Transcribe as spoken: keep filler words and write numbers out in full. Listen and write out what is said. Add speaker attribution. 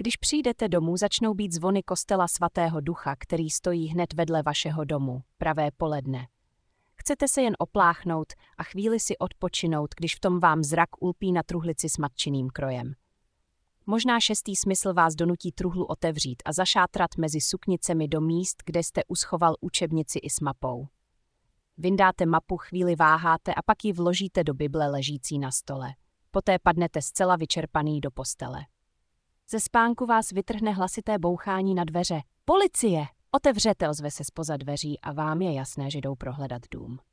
Speaker 1: Když přijdete domů, začnou být zvony kostela svatého Ducha, který stojí hned vedle vašeho domu, pravé poledne. Chcete se jen opláchnout a chvíli si odpočinout, když v tom vám zrak ulpí na truhlici s matčiným krojem. Možná šestý smysl vás donutí truhlu otevřít a zašátrat mezi suknicemi do míst, kde jste uschoval učebnici i s mapou. Vyndáte mapu, chvíli váháte a pak ji vložíte do Bible ležící na stole. Poté padnete zcela vyčerpaný do postele. Ze spánku vás vytrhne hlasité bouchání na dveře. Policie! Otevřete, ozve se zpoza dveří a vám je jasné, že jdou prohledat dům.